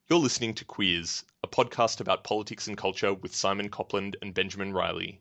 You're listening to Queers, a podcast about politics and culture with Simon Copland and Benjamin Riley.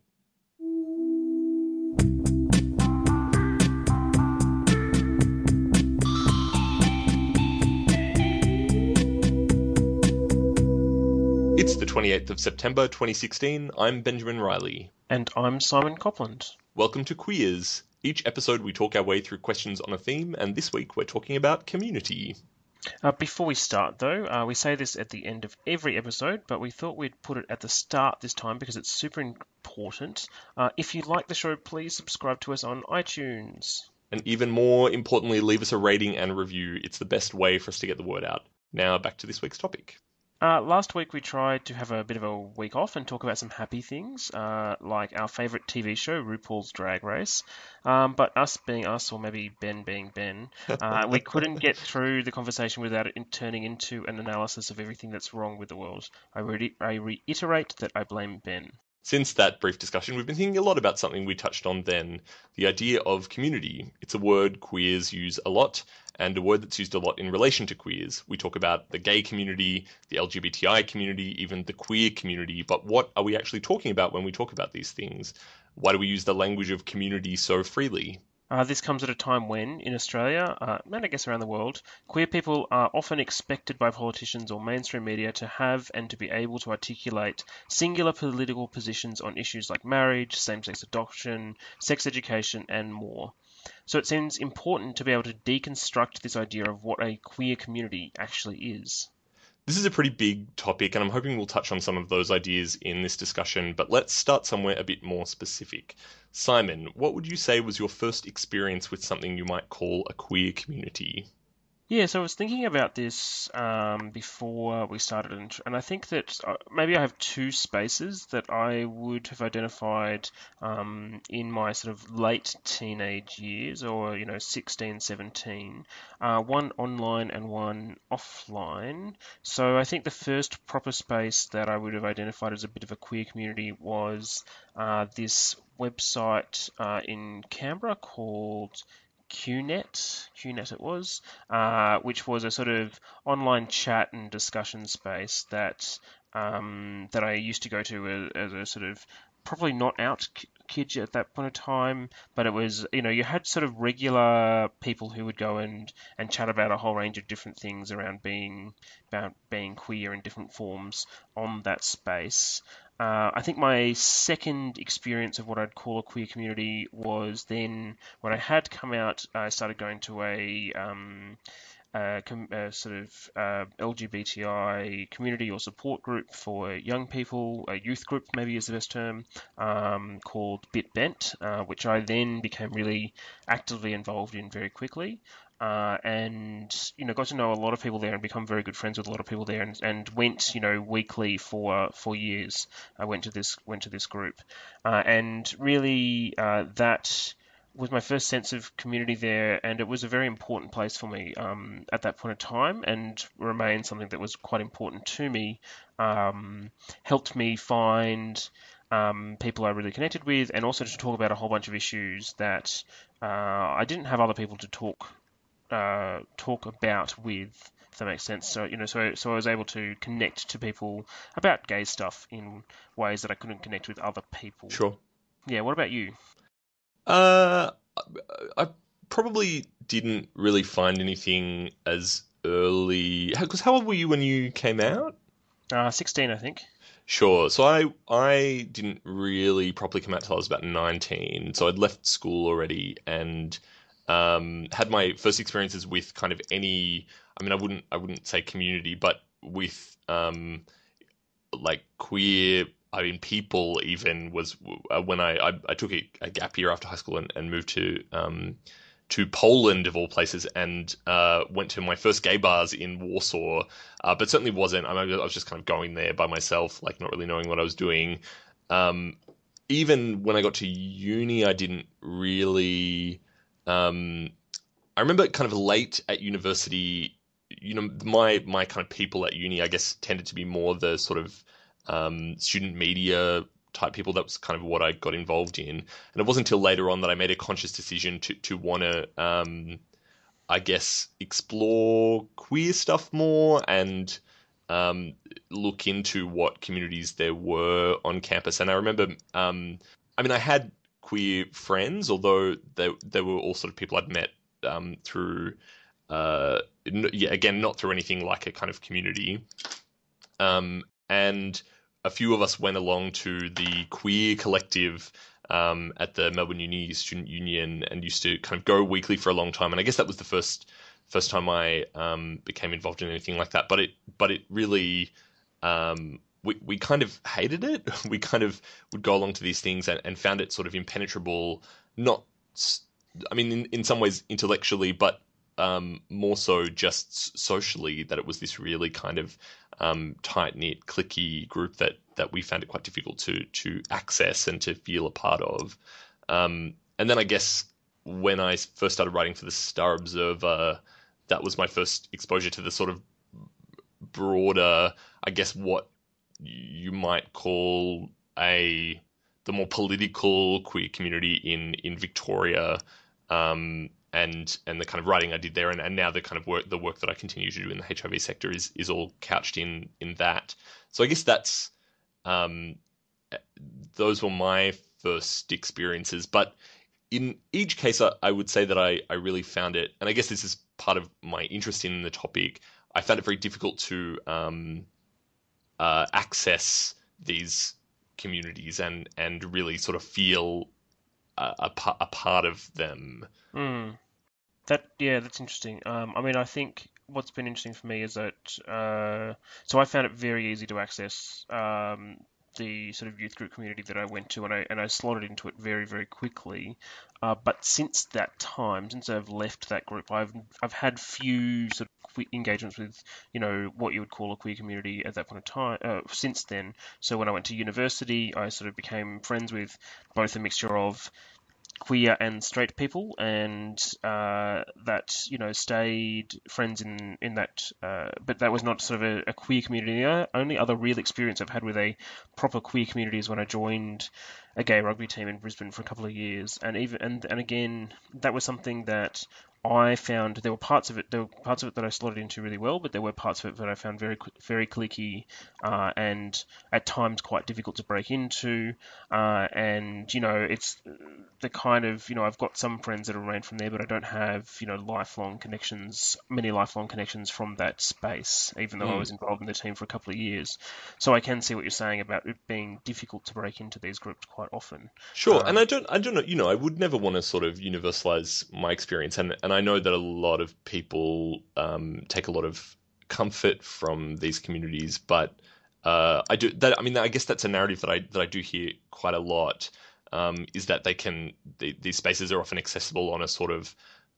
It's the 28th of September 2016. I'm Benjamin Riley. And I'm Simon Copland. Welcome to Queers. Each episode we talk our way through questions on a theme, and this week we're talking about community. Before we start, though, we say this at the end of every episode, but we thought we'd put it at the start this time because it's super important. If you like the show, please subscribe to us on iTunes. And even more importantly, leave us a rating and review. It's the best way for us to get the word out. Now back to this week's topic. Last week we tried to have a bit of a week off and talk about some happy things, like our favourite TV show, RuPaul's Drag Race. But us being us, or maybe Ben being Ben, we couldn't get through the conversation without it turning into an analysis of everything that's wrong with the world. I reiterate that I blame Ben. Since that brief discussion, we've been thinking a lot about something we touched on then, the idea of community. It's a word queers use a lot, and a word that's used a lot in relation to queers. We talk about the gay community, the LGBTI community, even the queer community, but what are we actually talking about when we talk about these things? Why do we use the language of community so freely? This comes at a time when, in Australia, and I guess around the world, queer people are often expected by politicians or mainstream media to have and to be able to articulate singular political positions on issues like marriage, same-sex adoption, sex education, and more. So it seems important to be able to deconstruct this idea of what a queer community actually is. This is a pretty big topic, and I'm hoping we'll touch on some of those ideas in this discussion, but let's start somewhere a bit more specific. Simon, what would you say was your first experience with something you might call a queer community? Yeah, so I was thinking about this before we started, and I think that maybe I have two spaces that I would have identified in my sort of late teenage years, or 16, 17. One online and one offline. So I think the first proper space that I would have identified as a bit of a queer community was this website in Canberra called QNet it was, which was a sort of online chat and discussion space that I used to go to as a sort of probably not out kid at that point of time, but it was, you had sort of regular people who would go and chat about a whole range of different things about being queer in different forms on that space. I think my second experience of what I'd call a queer community was then when I had come out. I started going to a sort of LGBTI community or support group for young people, a youth group maybe is the best term, called BitBent, which I then became really actively involved in very quickly. And got to know a lot of people there and become very good friends with a lot of people there, and went weekly for years. I went to this group, and really that was my first sense of community there, and it was a very important place for me at that point of time, and remained something that was quite important to me. Helped me find people I really connected with, and also to talk about a whole bunch of issues that I didn't have other people to talk about with, if that makes sense. So so I was able to connect to people about gay stuff in ways that I couldn't connect with other people. Sure. Yeah, what about you? I probably didn't really find anything as early. Because how old were you when you came out? 16, I think. Sure. So I didn't really properly come out till I was about 19. So I'd left school already and had my first experiences with kind of any. I mean, I wouldn't say community, but with like queer. I mean, people even was when I took a gap year after high school and moved to Poland of all places, and went to my first gay bars in Warsaw, but certainly wasn't. I was just kind of going there by myself, like not really knowing what I was doing. Even when I got to uni, I didn't really. I remember kind of late at university. My kind of people at uni, I guess, tended to be more the sort of student media type people. That was kind of what I got involved in. And it wasn't until later on that I made a conscious decision to want to, I guess, explore queer stuff more and um, look into what communities there were on campus. And I remember, I mean, I had queer friends, although they were all sort of people I'd met through, yeah, again, not through anything like a kind of community. And a few of us went along to the queer collective at the Melbourne Uni Student Union and used to kind of go weekly for a long time. And I guess that was the first time I became involved in anything like that. But it really we kind of hated it. We kind of would go along to these things and found it sort of impenetrable. Not, I mean, in some ways intellectually, but more so just socially. That it was this really kind of tight knit, cliquey group that we found it quite difficult to access and to feel a part of. And then I guess when I first started writing for the Star Observer, that was my first exposure to the sort of broader, I guess, what you might call the more political queer community in Victoria, and the kind of writing I did there, and now the kind of work that I continue to do in the HIV sector is all couched in that. So I guess that's those were my first experiences, but in each case, I would say that I really found it, and I guess this is part of my interest in the topic. I found it very difficult to access these communities and really sort of feel a part of them. Mm. That's interesting. I mean, I think what's been interesting for me is that so I found it very easy to access the sort of youth group community that I went to, and I slotted into it very, very quickly. But since that time, since I've left that group, I've had few sort of engagements with, what you would call a queer community at that point in time. Since then, so when I went to university, I sort of became friends with both a mixture of queer and straight people, and that stayed friends in that. But that was not sort of a queer community. The only other real experience I've had with a proper queer community is when I joined a gay rugby team in Brisbane for a couple of years, and again that was something that I found there were parts of it that I slotted into really well, but there were parts of it that I found very cliquey, and at times quite difficult to break into. And it's the kind of, I've got some friends that have remained from there, but I don't have, many lifelong connections from that space, even though I Mm. was involved in the team for a couple of years. So I can see what you're saying about it being difficult to break into these groups quite often. Sure, and Um, I don't know, I would never want to sort of universalize my experience, and I know that a lot of people take a lot of comfort from these communities, but I do that. I mean, I guess that's a narrative that I do hear quite a lot. Is that these spaces are often accessible on a sort of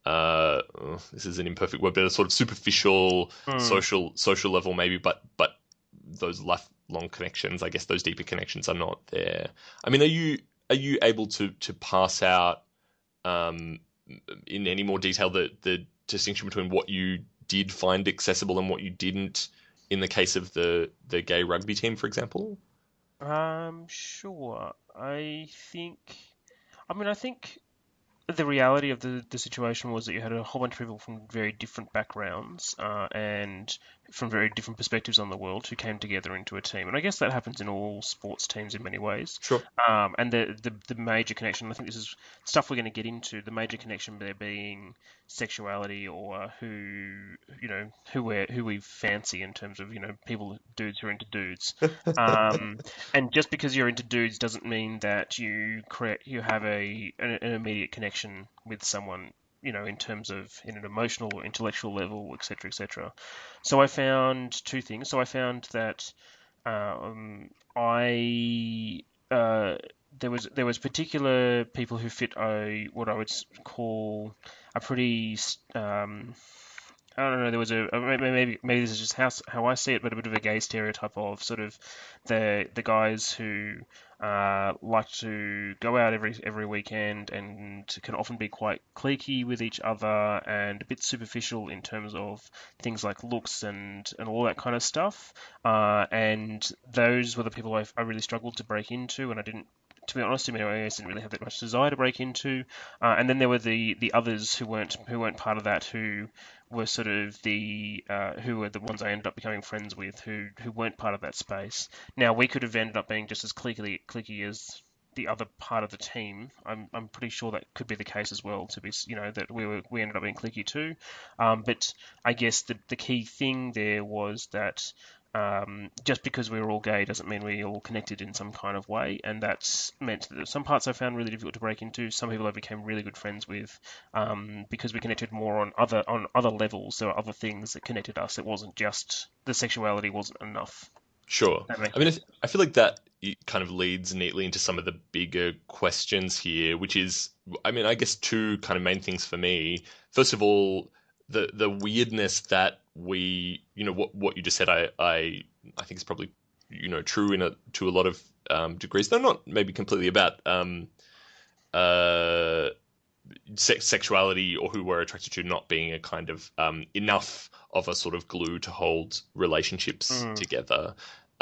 this is an imperfect word, but a sort of superficial mm. social level maybe, but those lifelong connections, I guess those deeper connections are not there. I mean, are you able to parse out um, in any more detail the distinction between what you did find accessible and what you didn't in the case of the gay rugby team, for example? Sure. I think the reality of the situation was that you had a whole bunch of people from very different backgrounds and from very different perspectives on the world who came together into a team. And I guess that happens in all sports teams in many ways. Sure. And the major connection, I think this is stuff we're going to get into, the major connection there being sexuality or who we fancy in terms of, people, dudes who are into dudes. Um, and just because you're into dudes doesn't mean that you have an immediate connection with someone, in terms of in an emotional or intellectual level, etc., etc. So I found two things. So I found that I there was particular people who fit what I would call a pretty I don't know. There was maybe this is just how I see it, but a bit of a gay stereotype of sort of the guys who like to go out every weekend and can often be quite cliquey with each other and a bit superficial in terms of things like looks and all that kind of stuff. And those were the people I really struggled to break into, and I didn't to be honest, in many ways, didn't really have that much desire to break into. And then there were the others who weren't part of that, who were sort of who were the ones I ended up becoming friends with, who weren't part of that space. Now we could have ended up being just as clicky as the other part of the team. I'm pretty sure that could be the case as well. To be, that we ended up being clicky too. But I guess the key thing there was that just because we were all gay doesn't mean we all connected in some kind of way, and that's meant that some parts I found really difficult to break into. Some people I became really good friends with because we connected more on other levels. There were other things that connected us. It wasn't just the sexuality wasn't enough. Sure. That makes I mean, sense. I feel like that kind of leads neatly into some of the bigger questions here, which is, I mean, I guess two kind of main things for me. First of all, the weirdness that what you just said, I think is probably true to a lot of degrees. They're not maybe completely about uh sexuality or who we're attracted to not being a kind of enough of a sort of glue to hold relationships Mm, together.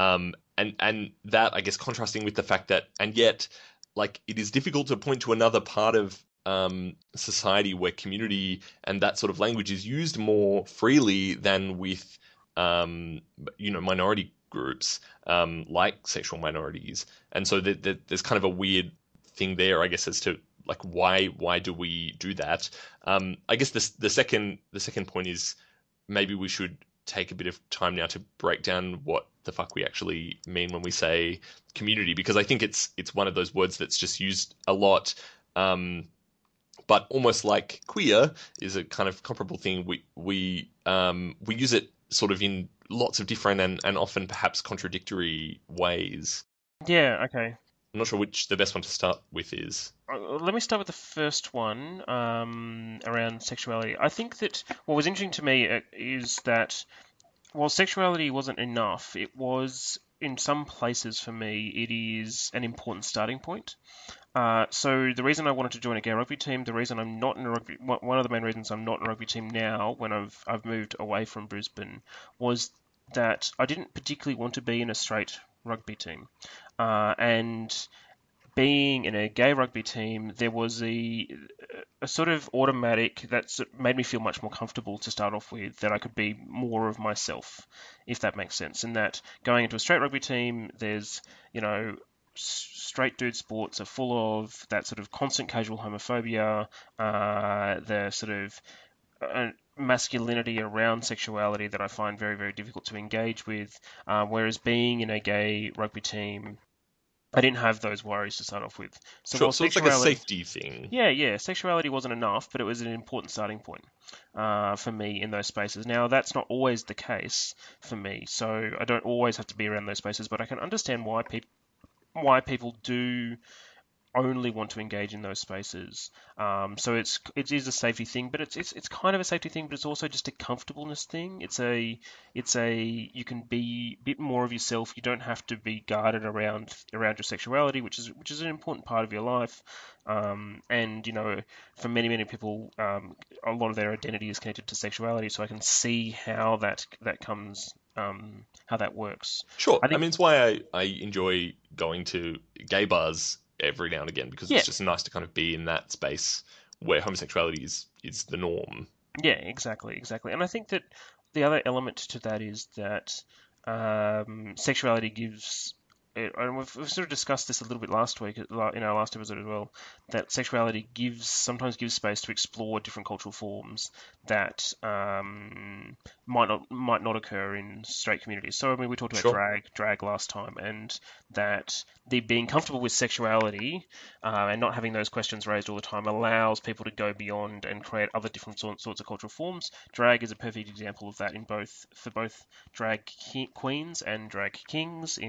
And that, I guess, contrasting with the fact that, and yet, like, it is difficult to point to another part of society where community and that sort of language is used more freely than with, minority groups, like sexual minorities. And so there's kind of a weird thing there, I guess, as to like why do we do that? I guess the second point is maybe we should take a bit of time now to break down what the fuck we actually mean when we say community, because I think it's one of those words that's just used a lot, but almost like queer is a kind of comparable thing. We use it sort of in lots of different and often perhaps contradictory ways. yeah. Okay. I'm not sure which the best one to start with is. Let me start with the first one around sexuality. I think that what was interesting to me is that while sexuality wasn't enough, it was in some places for me, it is an important starting point. So the reason I wanted to join a gay rugby team, the reason I'm not in a rugby, one of the main reasons I'm not in a rugby team now, when I've moved away from Brisbane, was that I didn't particularly want to be in a straight rugby team, and being in a gay rugby team, there was a sort of automatic that made me feel much more comfortable to start off with, that I could be more of myself, if that makes sense. And that going into a straight rugby team, there's, straight dude sports are full of that sort of constant casual homophobia, the sort of masculinity around sexuality that I find very, very difficult to engage with. Whereas being in a gay rugby team, I didn't have those worries to start off with. So Sure. while So it's like a sexuality, safety thing. yeah, sexuality wasn't enough, but it was an important starting point for me in those spaces. Now, that's not always the case for me, so I don't always have to be around those spaces, but I can understand why people do only want to engage in those spaces. So it is a safety thing, but it's kind of a safety thing, but it's also just a comfortableness thing. It's a you can be a bit more of yourself. You don't have to be guarded around your sexuality, which is an important part of your life. And for many people, a lot of their identity is connected to sexuality. So I can see how that comes. How that works. Sure. I I think, mean, it's why I enjoy going to gay bars every now and again, because it's yeah, just nice to kind of be in that space where homosexuality is the norm. yeah, exactly. And I think that the other element to that is that sexuality gives, and we've sort of discussed this a little bit last week in our last episode as well, that sexuality sometimes gives space to explore different cultural forms that might not occur in straight communities. So I mean, we talked about Sure. drag last time, and that the being comfortable with sexuality and not having those questions raised all the time allows people to go beyond and create other different sorts of cultural forms. Drag is a perfect example of that for both drag queens and drag kings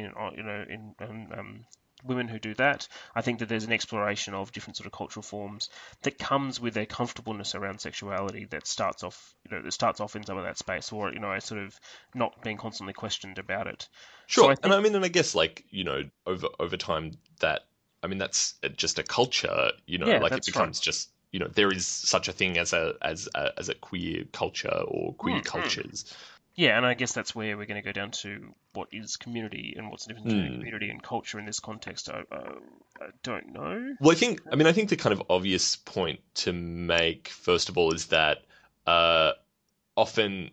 in women who do that. I think that there's an exploration of different sort of cultural forms that comes with a comfortableness around sexuality that starts off in some of that space, or a sort of not being constantly questioned about it. So I Sure. And think, I mean, and I guess like, over time that, I mean, that's just a culture, yeah, like it that's right. becomes just, there is such a thing as a queer culture or queer Mm, mm. cultures. Yeah, and I guess that's where we're going to go down to what is community and what's the difference between Hmm. community and culture in this context. I don't know. Well, I think the kind of obvious point to make, first of all, is that uh, often,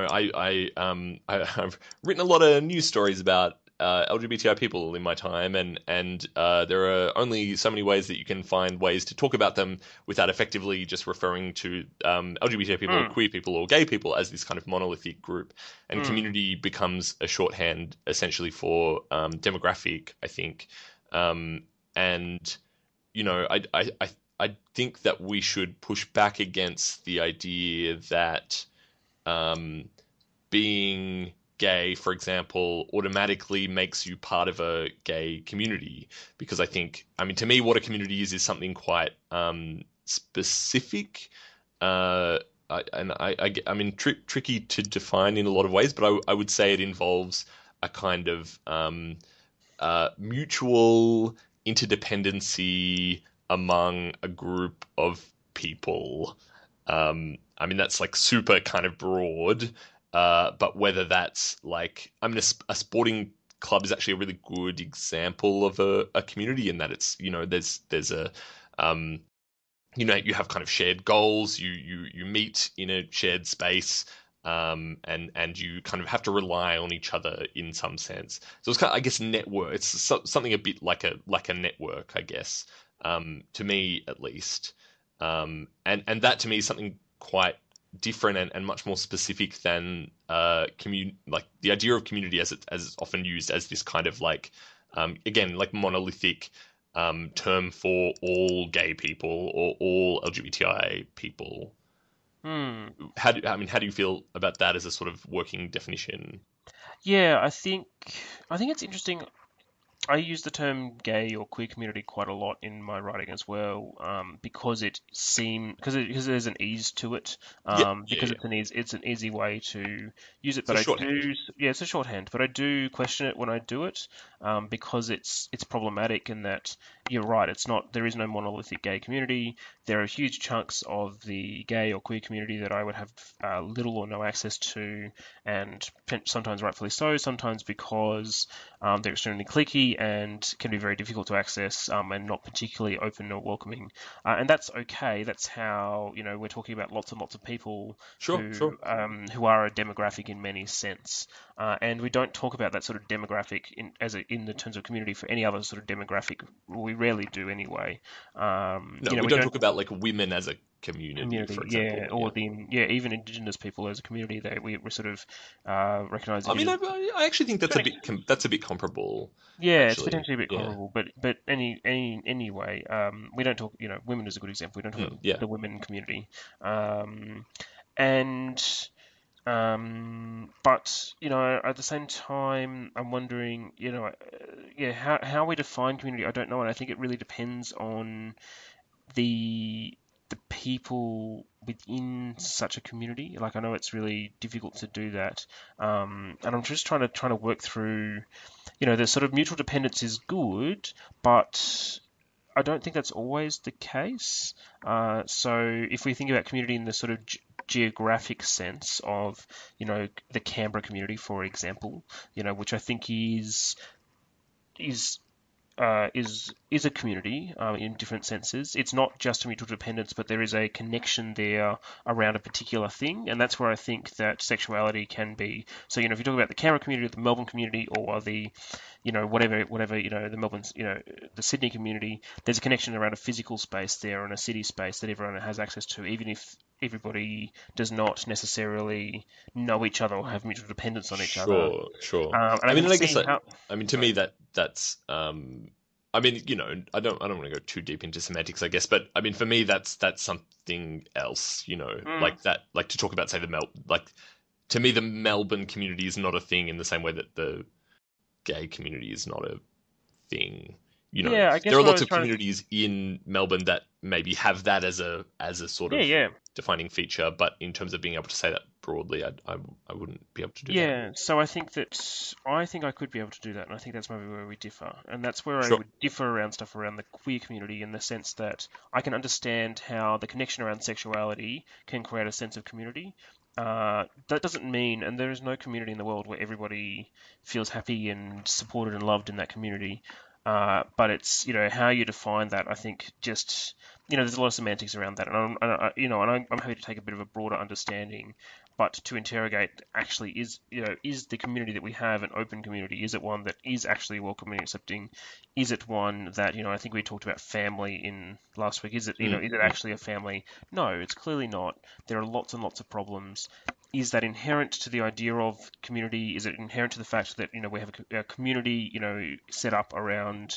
I've written a lot of news stories about LGBTI people in my time, and there are only so many ways that you can find ways to talk about them without effectively just referring to LGBTI people or Mm, queer people or gay people as this kind of monolithic group, and mm, community becomes a shorthand essentially for demographic, I think, and I think that we should push back against the idea that um, being gay, for example, automatically makes you part of a gay community. Because to me, what a community is something quite specific. Uh, tricky to define in a lot of ways, but I would say it involves a kind of mutual interdependency among a group of people. That's like super kind of broad, but whether that's like, a sporting club is actually a really good example of a community in that there's a, um, you have kind of shared goals, you meet in a shared space, and you kind of have to rely on each other in some sense. So it's kind of, I guess, network. It's something a bit like a network, I guess, to me at least. And that to me is something quite different and much more specific than like the idea of community as it's often used as this kind of like, again, like monolithic term for all gay people or all LGBTI people. mm. How do you feel about that as a sort of working definition? Yeah, I think it's interesting. I use the term gay or queer community quite a lot in my writing as well, because there's an ease to it, Yeah, yeah, because yeah. it's an easy way to use it. It's a But I shorthand. do, yeah, it's a shorthand, but I do question it when I do it, because it's problematic in that you're right. It's not There is no monolithic gay community. There are huge chunks of the gay or queer community that I would have little or no access to, and sometimes rightfully so, sometimes because they're extremely cliquey and can be very difficult to access, and not particularly open or welcoming. And that's okay. That's how, we're talking about lots and lots of people Sure, sure. who are a demographic in many sense. And we don't talk about that sort of demographic in the terms of community for any other sort of demographic. We rarely do anyway. No, we We don't don't talk about like women as a community, for community, yeah, example. or Yeah. even Indigenous people as a community. We sort of recognize Indigenous. I actually think that's a bit comparable, Yeah, it's actually. potentially a bit Yeah. comparable, but anyway, we don't talk. Women is a good example. We don't talk about Yeah. the women community, um, and but at the same time, I'm wondering, yeah, how we define community. I don't know, and I think it really depends on the the people within such a community. Like I know it's really difficult to do that, and I'm just trying to work through. The sort of mutual dependence is good, but I don't think that's always the case. So if we think about community in the sort of geographic sense of, the Canberra community, for example, which I think is is a community, in different senses. It's not just a mutual dependence, but there is a connection there around a particular thing, and that's where I think that sexuality can be. So, if you talk about the Canberra community, the Melbourne community, or the whatever, the Melbourne, the Sydney community, there's a connection around a physical space there and a city space that everyone has access to, even if everybody does not necessarily know each other or have mutual dependence on each other. Sure, sure. And I can And I guess see that, how. to me Sorry. that's I don't want to go too deep into semantics, I guess, but for me that's something else, Mm, like that, like to talk about, say, like, to me the Melbourne community is not a thing in the same way that the gay community is not a thing. yeah, I There guess are what I lots was of trying to. communities in Melbourne that maybe have that as a sort Yeah, of yeah. defining feature, but in terms of being able to say that broadly, I wouldn't be able to do that. Yeah, so I think I could be able to do that, and I think that's maybe where we differ. And that's where I Sure. would differ around stuff around the queer community in the sense that I can understand how the connection around sexuality can create a sense of community. that doesn't mean, and there is no community in the world where everybody feels happy and supported and loved in that community. But it's, how you define that. I think just, there's a lot of semantics around that, and I'm happy to take a bit of a broader understanding. But to interrogate, actually, is the community that we have an open community? Is it one that is actually welcoming and accepting? Is it one that, I think we talked about family in last week. Is it Mm-hmm. actually a family? No, it's clearly not. There are lots and lots of problems. Is that inherent to the idea of community? Is it inherent to the fact that we have a community set up around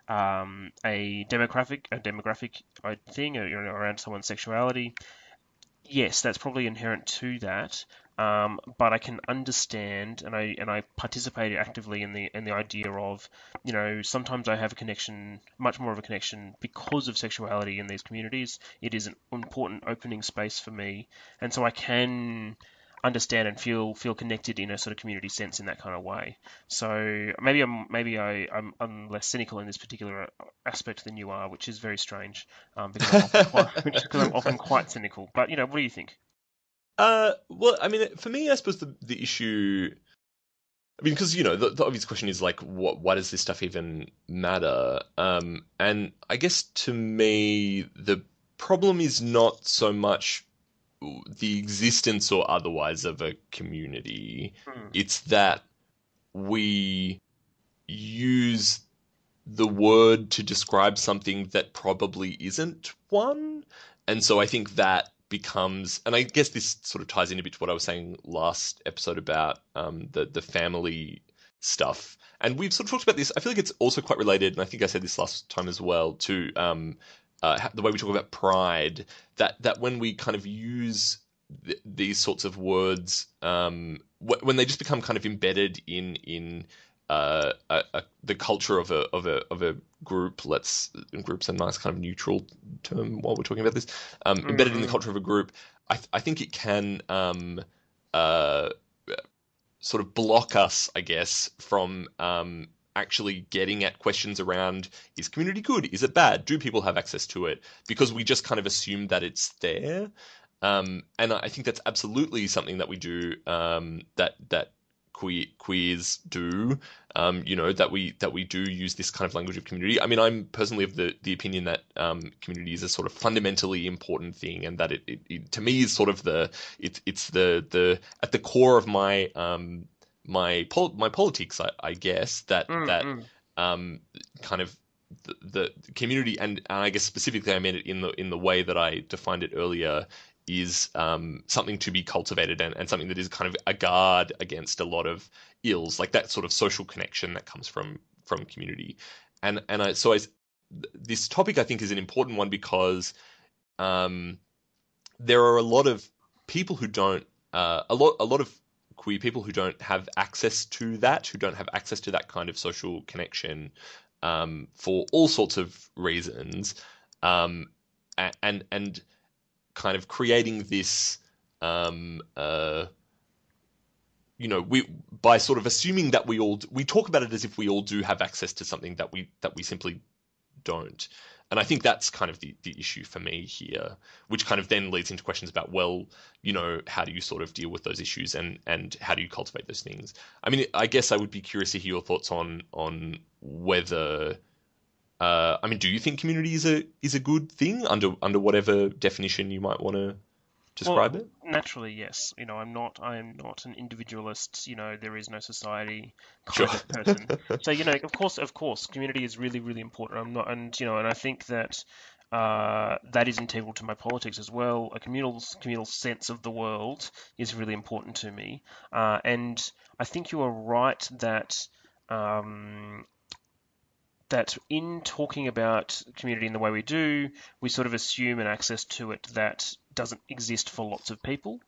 a demographic thing, around someone's sexuality? Yes, that's probably inherent to that. But I can understand, and I participate actively in the idea of, sometimes I have a connection, much more of a connection because of sexuality in these communities. It is an important opening space for me, and so I can understand and feel connected in a sort of community sense in that kind of way. So maybe I'm less cynical in this particular aspect than you are, which is very strange, because I'm often quite because I'm often quite cynical. But what do you think? Well, I mean, for me, I suppose the issue. I mean, because the obvious question is like, why does this stuff even matter? And I guess to me, the problem is not so much the existence or otherwise of a community. Hmm. It's that we use the word to describe something that probably isn't one. And so I think that becomes, and I guess this sort of ties in a bit to what I was saying last episode about the family stuff. And we've sort of talked about this. I feel like it's also quite related, and I think I said this last time as well, to the way we talk about pride. That when we kind of use these sorts of words, when they just become kind of embedded in the culture of a group. Group's a nice kind of neutral term while we're talking about this. Embedded in the Mm-mm. culture of a group, I think it can uh, sort of block us, I guess, from actually getting at questions around: is community good? Is it bad? Do people have access to it? Because we just kind of assume that it's there. And I think that's absolutely something that we do, that queers do, that we do use this kind of language of community. I mean, I'm personally of the opinion that community is a sort of fundamentally important thing, and that it to me is sort of it's the at the core of my politics, I guess, that Mm-mm. um, kind of the community, and I guess specifically I meant it in the way that I defined it earlier, is something to be cultivated, and something that is kind of a guard against a lot of ills, like that sort of social connection that comes from community. And this topic I think is an important one because um, there are a lot of people who don't a lot of queer people who don't have access to that, who don't have access to that kind of social connection, for all sorts of reasons, um, and kind of creating this, um, uh, we, by sort of assuming that we talk about it as if we all do have access to something that we simply don't. And I think that's kind of the issue for me here, which kind of then leads into questions about, well, how do you sort of deal with those issues, and how do you cultivate those things? I mean, I guess I would be curious to hear your thoughts on whether, I mean, do you think community is a good thing under whatever definition you might want to describe Well, it? naturally, yes. I am not an individualist, there is no society Sure. kind of person. So, of course, community is really, really important. I'm not, and I think that that is integral to my politics as well. A communal sense of the world is really important to me. And I think you are right um, that in talking about community in the way we do, we sort of assume an access to it that doesn't exist for lots of people,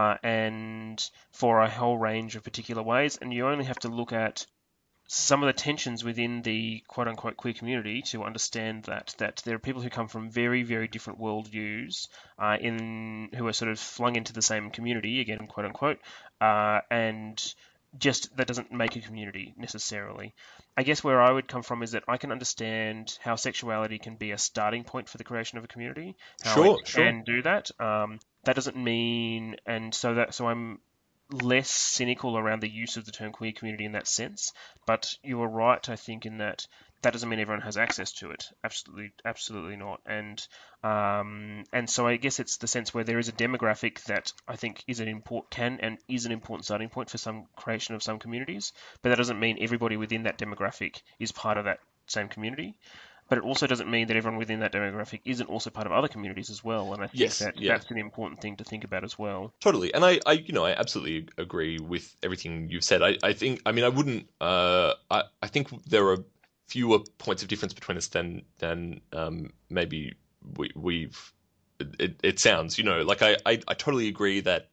and for a whole range of particular ways. And you only have to look at some of the tensions within the quote unquote queer community to understand that there are people who come from very, very different worldviews, in who are sort of flung into the same community, again, quote unquote, and just that doesn't make a community necessarily. I guess where I would come from is that I can understand how sexuality can be a starting point for the creation of a community, how it Sure, sure. can do that. that doesn't mean, and so I'm less cynical around the use of the term queer community in that sense. But you are right, I think, in that that doesn't mean everyone has access to it. Absolutely, absolutely not. And so I guess it's the sense where there is a demographic that I think is an important starting point for some creation of some communities. But that doesn't mean everybody within that demographic is part of that same community. But it also doesn't mean that everyone within that demographic isn't also part of other communities as well. And I think Yes, that yeah. that's an important thing to think about as well. Totally, and I absolutely agree with everything you've said. I think, I mean, I wouldn't, I think there are fewer points of difference between us than maybe we've. It sounds, like I totally agree that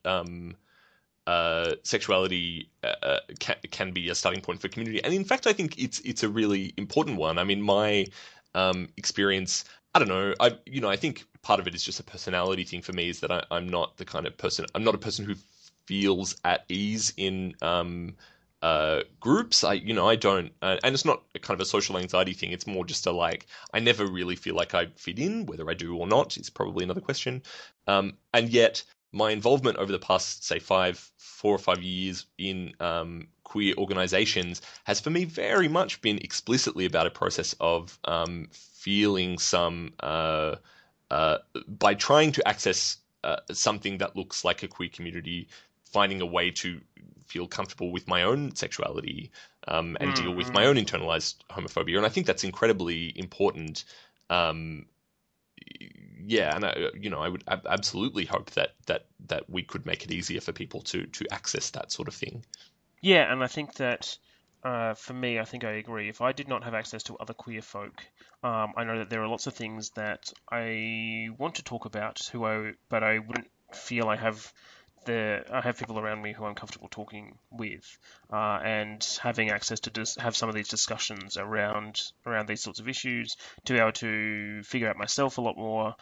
sexuality can be a starting point for community, and in fact, I think it's a really important one. I mean, my experience. I don't know. I think part of it is just a personality thing for me. Is that I'm not the kind of person. I'm not a person who feels at ease in groups. I don't, and it's not a kind of a social anxiety thing. It's more just a like. I never really feel like I fit in. Whether I do or not is probably another question. And yet, my involvement over the past, say, 4 or 5 years in queer organizations has, for me, very much been explicitly about a process of feeling some, by trying to access something that looks like a queer community, finding a way to feel comfortable with my own sexuality and deal with my Mm-hmm. own internalized homophobia. And I think that's incredibly important. Um, yeah, and I would absolutely hope that we could make it easier for people to access that sort of thing. Yeah, and I think that for me, I think I agree. If I did not have access to other queer folk, I know that there are lots of things that I want to talk about but I wouldn't feel I have people around me who I'm comfortable talking with, and having access to have some of these discussions around these sorts of issues to be able to figure out myself a lot more,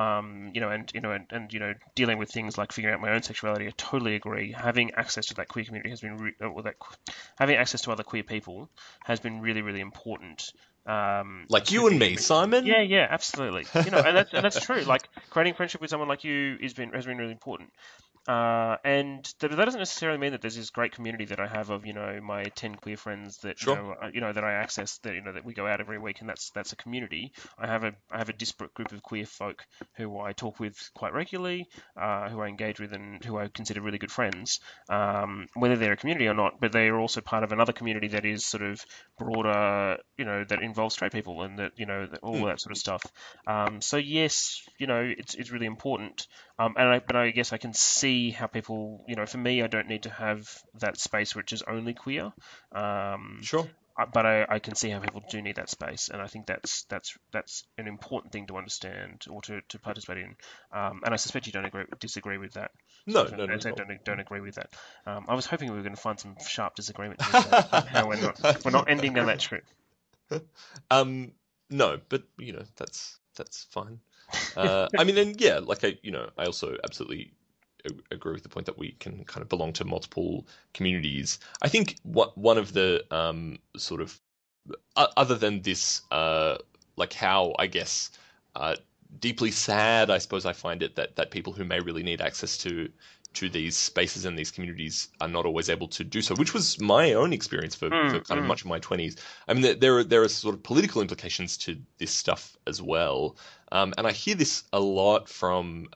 dealing with things like figuring out my own sexuality. I totally agree. Having access to that queer community has been having access to other queer people has been really, really important. Like To you and be me, able, Simon. yeah, yeah, absolutely. And that's true. Like creating friendship with someone like you has been really important. And that doesn't necessarily mean that there's this great community that I have of, my 10 queer friends that, Sure. that I access, that, that we go out every week, and that's a community. I have a disparate group of queer folk who I talk with quite regularly, who I engage with, and who I consider really good friends, whether they're a community or not, but they are also part of another community that is sort of broader, that involves straight people, and that, all Hmm. that sort of stuff. So yes, it's really important. But I guess I can see how people, for me, I don't need to have that space which is only queer. Um, Sure. but I can see how people do need that space, and I think that's an important thing to understand or to participate in. And I suspect you don't disagree with that. No, So no, I not at say all. don't agree with that. I was hoping we were going to find some sharp disagreement here, but somehow we're not ending down that trip. um, no, but that's fine. I mean, and yeah, like I also absolutely agree with the point that we can kind of belong to multiple communities. I think one of the sort of other than this, like how I guess uh, deeply sad I suppose I find it that people who may really need access to these spaces and these communities are not always able to do so, which was my own experience for Mm, kind of mm. much of my 20s. I mean, there are sort of political implications to this stuff as well, and I hear this a lot from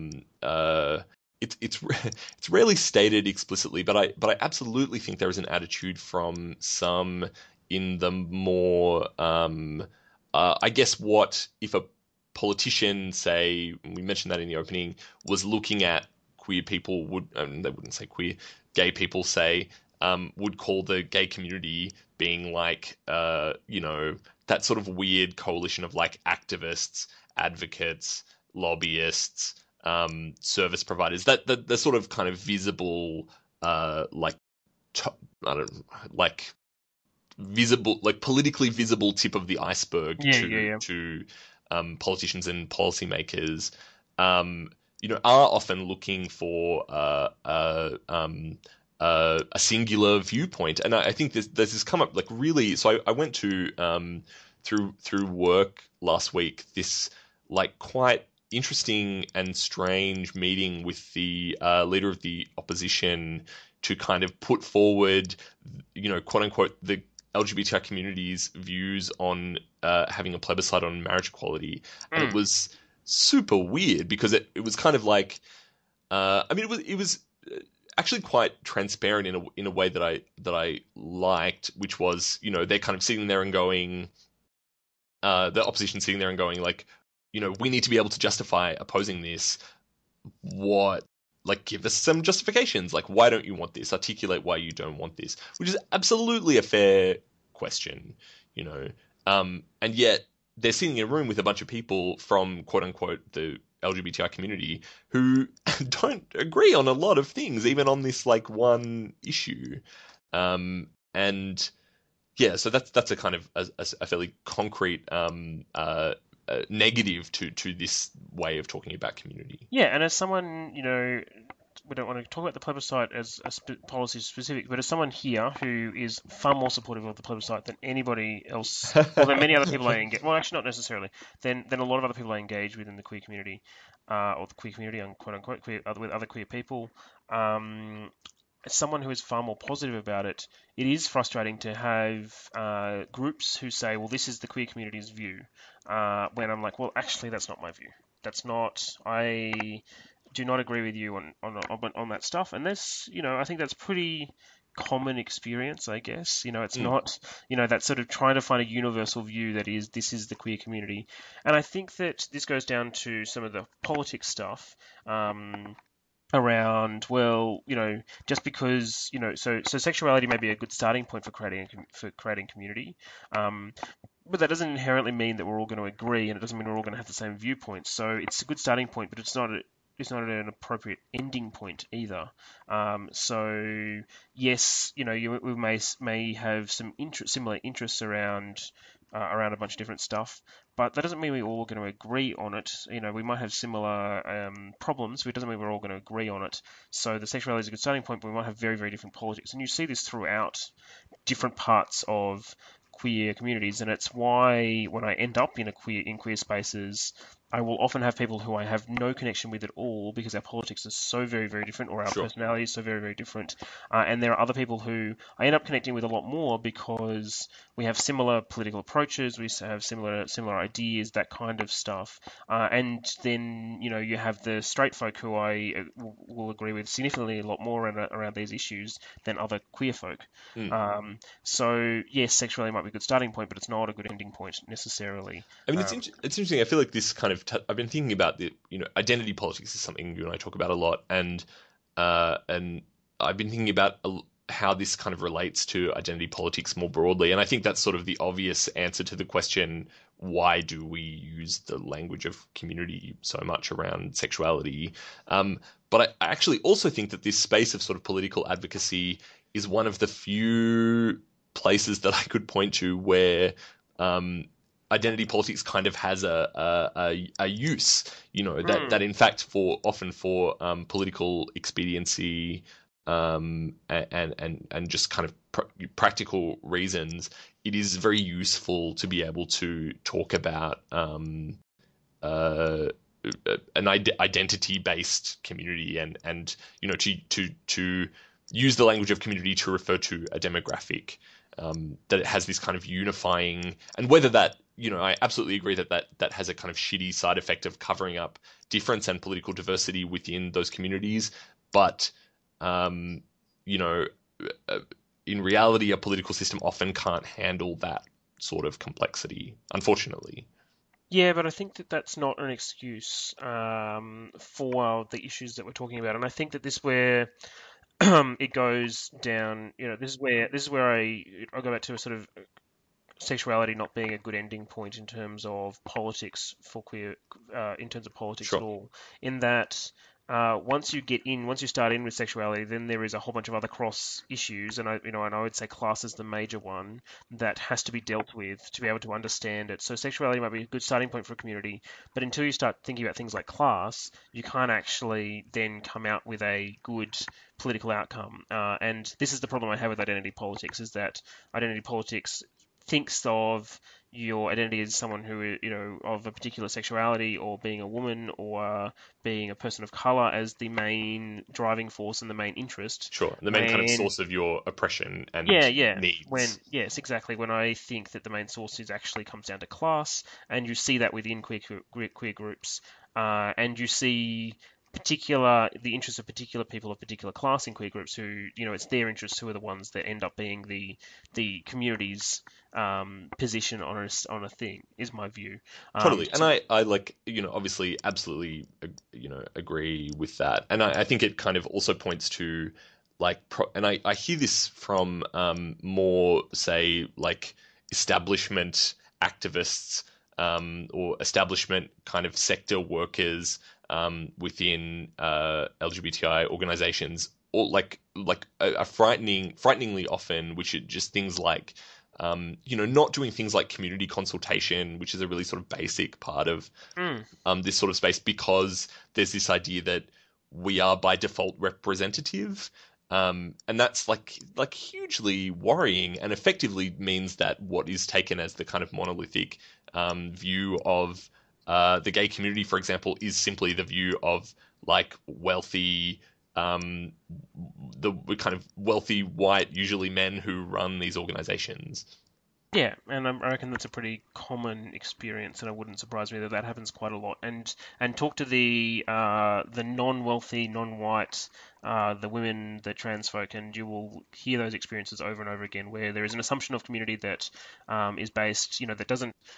it's it's rarely stated explicitly, but I absolutely think there is an attitude from some in the more I guess what if a politician, say, we mentioned that in the opening, was looking at queer people would they wouldn't say queer, gay people say would call the gay community being like that sort of weird coalition of like activists, advocates, lobbyists, service providers, that the sort of kind of visible like I don't like visible, like politically visible tip of the iceberg Yeah, yeah, to politicians and policymakers, um, are often looking for a singular viewpoint, and I think there's this come up like really. So I went to through work last week this like quite interesting and strange meeting with the leader of the opposition to kind of put forward, quote unquote, the LGBTI community's views on having a plebiscite on marriage equality, and it Mm. was super weird because it was kind of like, I mean, it was actually quite transparent in a way that I liked, which was, they're kind of sitting there and going, the opposition sitting there and going like, we need to be able to justify opposing this. What, like, give us some justifications. Like, why don't you want this? Articulate why you don't want this, which is absolutely a fair question, you know. And yet they're sitting in a room with a bunch of people from quote unquote the LGBTI community who don't agree on a lot of things, even on this like one issue. And yeah, so that's a kind of a fairly concrete negative to this way of talking about community. Yeah, and as someone, we don't want to talk about the plebiscite as a policy specific, but as someone here who is far more supportive of the plebiscite than anybody else, or than many other people I engage, well, actually not necessarily, than a lot of other people I engage with in the queer community, or the queer community, quote unquote, with other queer people. As someone who is far more positive about it, it is frustrating to have groups who say, well, this is the queer community's view, when I'm like, well, actually, that's not my view. That's not. I do not agree with you on that stuff, and this, I think that's pretty common experience, I guess. It's Mm. not, that sort of trying to find a universal view that is this is the queer community, and I think that this goes down to some of the politics stuff. Around, well, just because, so sexuality may be a good starting point for creating community, um, but that doesn't inherently mean that we're all going to agree, and it doesn't mean we're all going to have the same viewpoints. So it's a good starting point, but it's not an appropriate ending point either. So yes, we may have some similar interests around a bunch of different stuff, but that doesn't mean we're all going to agree on it. We might have similar problems, but it doesn't mean we're all going to agree on it. So the sexuality is a good starting point, but we might have very, very different politics, and you see this throughout different parts of queer communities, and it's why when I end up in queer spaces, I will often have people who I have no connection with at all because our politics are so very, very different, or our Sure. personalities so very, very different. And there are other people who I end up connecting with a lot more because we have similar political approaches, we have similar ideas, that kind of stuff. And then you have the straight folk who I will agree with significantly a lot more around these issues than other queer folk. Mm. So yes, sexuality might be a good starting point, but it's not a good ending point necessarily. I mean, it's interesting. I feel like this kind of I've been thinking about the identity politics is something you and I talk about a lot, and I've been thinking about how this kind of relates to identity politics more broadly, and I think that's sort of the obvious answer to the question: why do we use the language of community so much around sexuality? But I actually also think that this space of sort of political advocacy is one of the few places that I could point to where identity politics kind of has a use, that in fact often for political expediency, and just kind of practical reasons, it is very useful to be able to talk about an identity-based community, and to use the language of community to refer to a demographic, that it has this kind of unifying, and whether that, I absolutely agree that has a kind of shitty side effect of covering up difference and political diversity within those communities. But, you know, in reality, a political system often can't handle that sort of complexity, unfortunately. Yeah, but I think that that's not an excuse for the issues that we're talking about, and I think that this where it goes down. This is where I go back to a sort of sexuality not being a good ending point in terms of politics for queer, in terms of politics at Sure. all. In that, once you start in with sexuality, then there is a whole bunch of other cross issues, and I would say class is the major one that has to be dealt with to be able to understand it. So sexuality might be a good starting point for a community, but until you start thinking about things like class, you can't actually then come out with a good political outcome. And this is the problem I have with identity politics: is that identity politics thinks of your identity as someone who, of a particular sexuality, or being a woman, or being a person of color as the main driving force and the main interest. Sure. The main kind of source of your oppression and Yeah. needs. Yes, exactly. When I think that the main source is actually comes down to class, and you see that within queer groups, and you see the interests of particular people of particular class in queer groups who, it's their interests who are the ones that end up being the community's position on a thing, is my view. Totally. And So I like, obviously absolutely, agree with that. And I think it kind of also points to like, and I hear this from more, say, like establishment activists or establishment kind of sector workers within LGBTI organizations, or like a frighteningly often, which are just things like not doing things like community consultation, which is a really sort of basic part of mm, this sort of space, because there's this idea that we are by default representative, and that's like hugely worrying, and effectively means that what is taken as the kind of monolithic view of the gay community, for example, is simply the view of like wealthy the kind of wealthy white, usually men, who run these organizations. yeah, and I reckon that's a pretty common experience, and it wouldn't surprise me that that happens quite a lot. And talk to the non-wealthy, non-white, the women, the trans folk, and you will hear those experiences over and over again, where there is an assumption of community that is based, that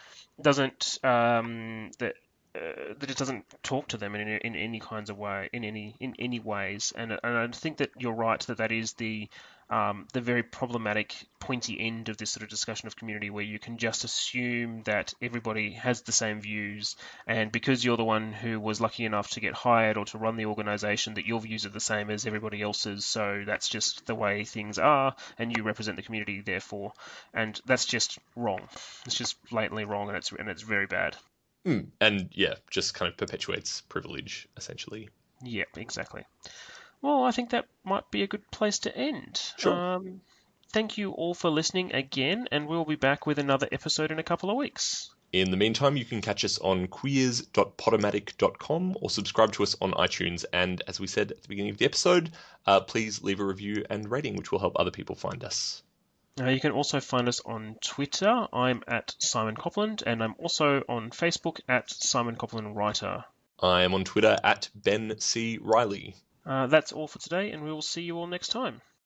that it doesn't talk to them in any kinds of way, in any ways. And I think that you're right that that is the very problematic pointy end of this sort of discussion of community, where you can just assume that everybody has the same views, and because you're the one who was lucky enough to get hired or to run the organization, that your views are the same as everybody else's, so that's just the way things are, and you represent the community therefore. And that's just wrong. It's just blatantly wrong, and it's very bad. And yeah, just kind of perpetuates privilege, essentially. Yeah, exactly. Well, I think that might be a good place to end. Sure. Thank you all for listening again, and we'll be back with another episode in a couple of weeks. In the meantime, you can catch us on queers.podomatic.com or subscribe to us on iTunes. And as we said at the beginning of the episode, please leave a review and rating, which will help other people find us. You can also find us on Twitter. I'm at Simon Copland, and I'm also on Facebook at Simon Copland Writer. I am on Twitter at Ben C. Riley. That's all for today, and we will see you all next time.